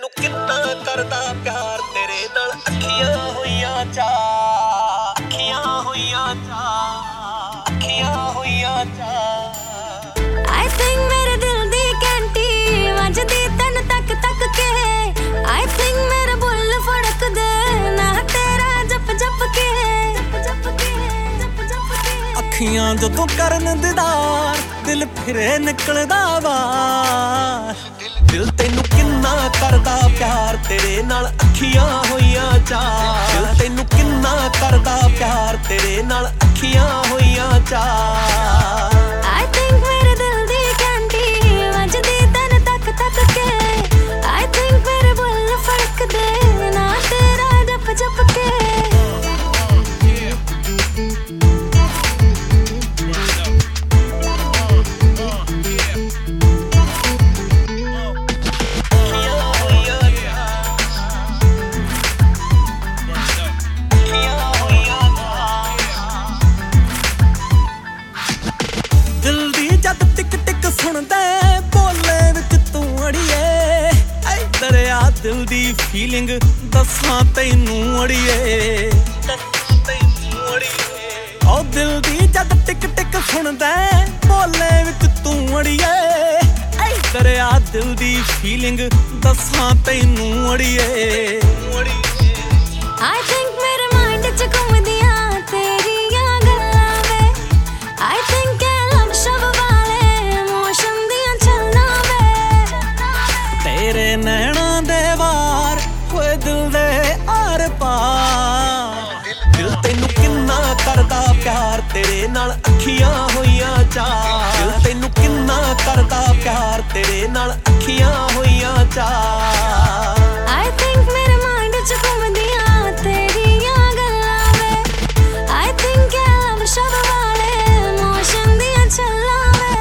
ਤੈਨੂੰ ਕਿੰਨਾ ਕਰਦਾ ਪਿਆਰ ਤੇਰੇ ਨਾਲ ਅੱਖੀਆਂ ਹੋਈਆਂ ਚਾ I think ਮੇਰੇ ਦਿਲ ਦੀ ਘੰਟੀ ਵੱਜਦੀ ਤੈਨੂੰ ਤੱਕ ਤੱਕ ਕੇ I think ਮੇਰਾ ਬੁੱਲ ਫੜਕਦੇ ਨਾ ਤੇਰਾ ਜਪ ਜਪ ਕੇ ਅੱਖੀਆਂ ਜਦੋਂ ਕਰਨ ਦੀਦਾਰ ਦਿਲ ਫਿਰੇ ਨਿਕਲਦਾ ਵਾਰ ਦਿਲ ਤੈਨੂੰ ਕਿੰਨਾ ਕਰਦਾ ਪਿਆਰ ਤੇਰੇ ਨਾਲ ਅੱਖੀਆਂ ਹੋਈਆਂ ਚਾਰ ਦਿਲ ਤੈਨੂੰ ਕਿੰਨਾ ਕਰਦਾ ਪਿਆਰ ਤੇਰੇ ਨਾਲ ਅੱਖੀਆਂ ਹੋਈਆਂ ਚਾਰ I think ਮੇਰੇ ਦਿਲ ਦੀ ਘੰਟੀ ਵੱਜਦੀ ਤੈਨੂੰ ਤੱਕ ਤੱਕ ਕੇ I think ਮੇਰੇ ਬੁੱਲ ਫੜਕਦੇ ਨਾ ਤੇਰਾ ਜਪ ਜਪ ਕੇ ਸੁਣਦੇ ਬੋਲੇ ਵਿੱਚ ਤੂੰ ਅੜੀਏ ਦਰਿਆ ਦਿਲ ਦੀ ਫੀਲਿੰਗ ਦੱਸਾਂ ਤੈਨੂੰ ਅੜੀਏ ਉਹ ਦਿਲ ਦੀ ਜਦ ਟਿਕ ਟਿਕ ਸੁਣਦੇ ਬੋਲੇ ਵਿੱਚ ਤੂੰ ਅੜੀਏ ਦਰਿਆ ਦਿਲ ਦੀ ਫੀਲਿੰਗ ਦੱਸਾਂ ਤੈਨੂੰ ਅੜੀਏ I think ਮੇਰੇ ਮਾਈਂਡ 'ਚ ਘੁੰਮਦੀਆਂ ਤੇਰੀਆਂ ਗੱਲਾਂ ਵੇ I think ਲਕਸ਼ਵ ਵਾਲੇ ਮੌਸਮ ਦੀਆਂ ਚੱਲਾਂ ਵੇ ਤੇਰੇ ਨੈਣਾਂ ਦੇ ਵਾਰ ਹੋਏ ਦਿਲ ਦੇ ਆਰ ਪਾਰ ਦਿਲ ਤੈਨੂੰ ਕਿੰਨਾ ਕਰਦਾ ਪਿਆਰ ਤੇਰੇ ਨਾਲ ਅੱਖੀਆਂ ਹੋਈਆਂ ਚਾਰ ਦਿਲ ਤੈਨੂੰ ਕਿੰਨਾ ਕਰਦਾ ਪਿਆਰ ਤੇਰੇ ਨਾਲ ਅੱਖੀਆਂ ਹੋਈਆਂ ਚਾਰ I think ਮੇਰੇ ਮਾਈਂਡ 'ਚ ਘੁੰਮਦੀਆਂ ਤੇਰੀਆਂ ਗੱਲਾਂ ਵੇ I think ਲਕਸ਼ਵ ਵਾਲੇ ਮੌਸਮ ਦੀਆਂ ਚੱਲਾਂ ਵੇ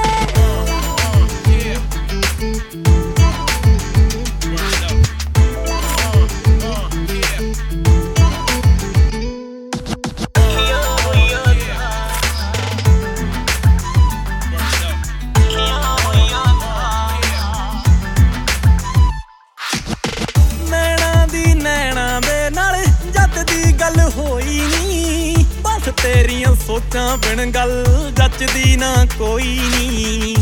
ਗੱਲ ਹੋਈ ਨੀ ਬਸ ਤੇਰੀਆਂ ਸੋਚਾਂ ਬਿਨ ਗੱਲ ਜੱਚਦੀ ਨਾ ਕੋਈ ਨੀ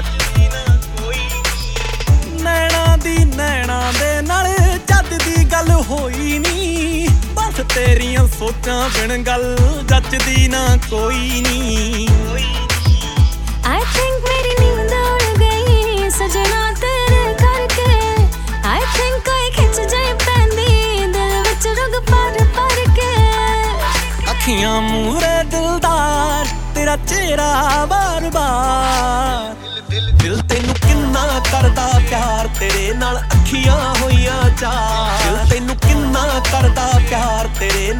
ਨੈਣਾ ਦੇ ਨਾਲ ਜੱਦ ਦੀ ਗੱਲ ਹੋਈ ਨੀ ਬਸ ਤੇਰੀਆਂ ਸੋਚਾਂ ਬਿਨ ਗੱਲ ਜੱਚਦੀ ਨਾ ਕੋਈ ਨੀ I think ਮੇਰੀ ਨੀਂਦ ਉੜ ਗਈ ਸਜਣਾ ਤੇਰੇ ਕਰਕੇ I think ਕੋਈ ਖਿੱਚ ਜਾਏ ਪੈਂਦੀ ਦਿਲ ਵਿੱਚ ਰੁਗ ਪਰ ਕੇ ਅੱਖੀਆਂ ਮੂਹਰੇ ਦਿਲਦਾਰ ਤੇਰਾ ਚਿਹਰਾ ਬਾਰ-ਬਾਰ ਦਿਲ ਤੈਨੂੰ ਕਿੰਨਾ ਕਰਦਾ ਪਿਆਰ ਤੇਰੇ ਨਾਲ ਅੱਖੀਆਂ ਹੋਈਆਂ ਚਾਰ ਦਿਲ ਤੈਨੂੰ ਕਿੰਨਾ ਕਰਦਾ ਪਿਆਰ ਤੇਰੇ